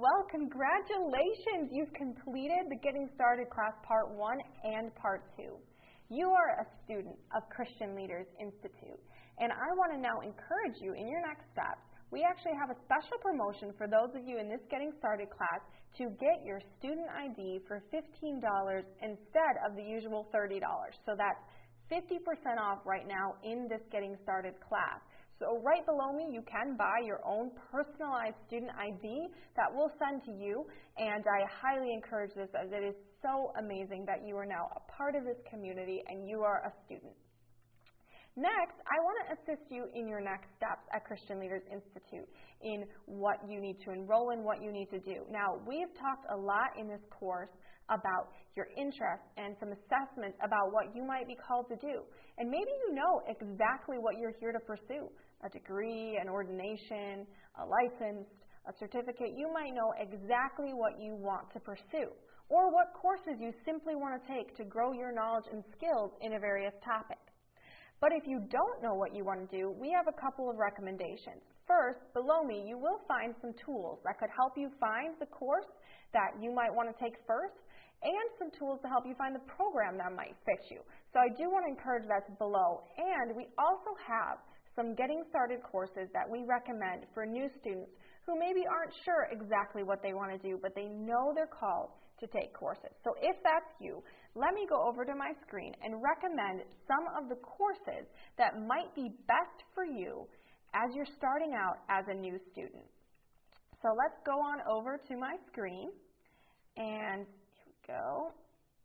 Well, congratulations! You've completed the Getting Started class Part 1 and Part 2. You are a student of Christian Leaders Institute, and I want to now encourage you in your next steps. We actually have a special promotion for those of you in this Getting Started class to get your student ID for $15 instead of the usual $30. So that's 50% off right now in this Getting Started class. So right below me, you can buy your own personalized student ID that we'll send to you, and I highly encourage this as it is so amazing that you are now a part of this community and you are a student. Next, I want to assist you in your next steps at Christian Leaders Institute in what you need to enroll in, what you need to do. Now, we've talked a lot in this course about your interests and some assessments about what you might be called to do. And maybe you know exactly what you're here to pursue, a degree, an ordination, a license, a certificate. You might know exactly what you want to pursue or what courses you simply want to take to grow your knowledge and skills in a various topic. But if you don't know what you want to do, we have a couple of recommendations. First, below me, you will find some tools that could help you find the course that you might want to take first, and some tools to help you find the program that might fit you. So I do want to encourage that's below. And we also have some Getting Started courses that we recommend for new students who maybe aren't sure exactly what they want to do, but they know they're called to take courses. So if that's you, let me go over to my screen and recommend some of the courses that might be best for you as you're starting out as a new student. So let's go on over to my screen, and here we go.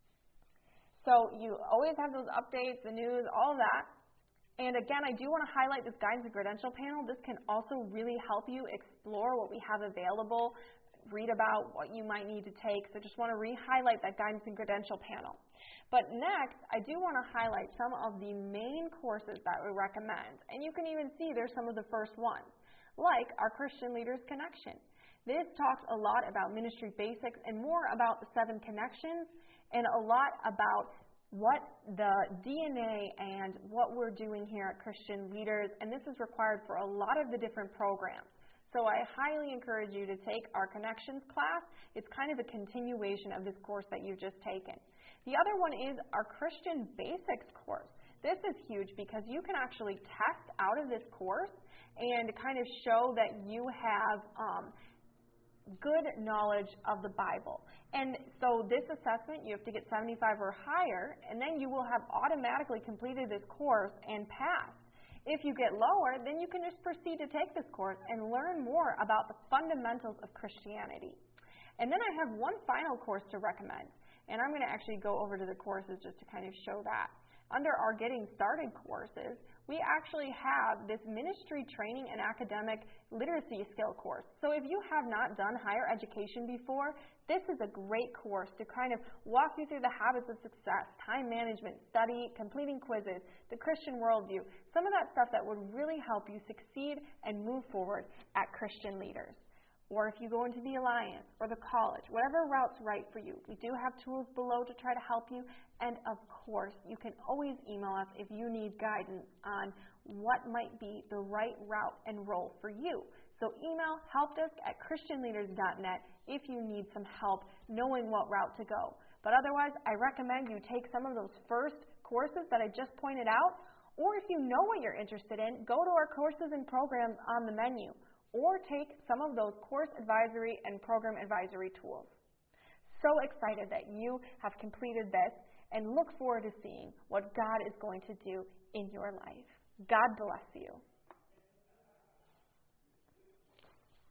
So you always have those updates, the news, all of that. And again, I do want to highlight this guidance and credential panel. This can also really help you explore what we have available, read about what you might need to take. So just want to re-highlight that guidance and credential panel. But next, I do want to highlight some of the main courses that we recommend. And you can even see there's some of the first ones, like our Christian Leaders Connection. This talks a lot about ministry basics and more about the 7 connections and a lot about what the DNA and what we're doing here at Christian Leaders, and this is required for a lot of the different programs. So I highly encourage you to take our Connections class. It's kind of a continuation of this course that you've just taken. The other one is our Christian Basics course. This is huge because you can actually test out of this course and kind of show that you have good knowledge of the Bible. And so this assessment, you have to get 75 or higher, and then you will have automatically completed this course and passed. If you get lower, then you can just proceed to take this course and learn more about the fundamentals of Christianity. And then I have one final course to recommend, and I'm going to actually go over to the courses just to kind of show that. Under our Getting Started courses, we actually have this ministry training and academic literacy skill course. So if you have not done higher education before, this is a great course to kind of walk you through the habits of success, time management, study, completing quizzes, the Christian worldview, some of that stuff that would really help you succeed and move forward at Christian Leaders. Or if you go into the Alliance or the college, whatever route's right for you. We do have tools below to try to help you. And of course, you can always email us if you need guidance on what might be the right route and role for you. So email helpdesk@christianleaders.net if you need some help knowing what route to go. But otherwise, I recommend you take some of those first courses that I just pointed out. Or if you know what you're interested in, go to our courses and programs on the menu, or take some of those course advisory and program advisory tools. So excited that you have completed this and look forward to seeing what God is going to do in your life. God bless you.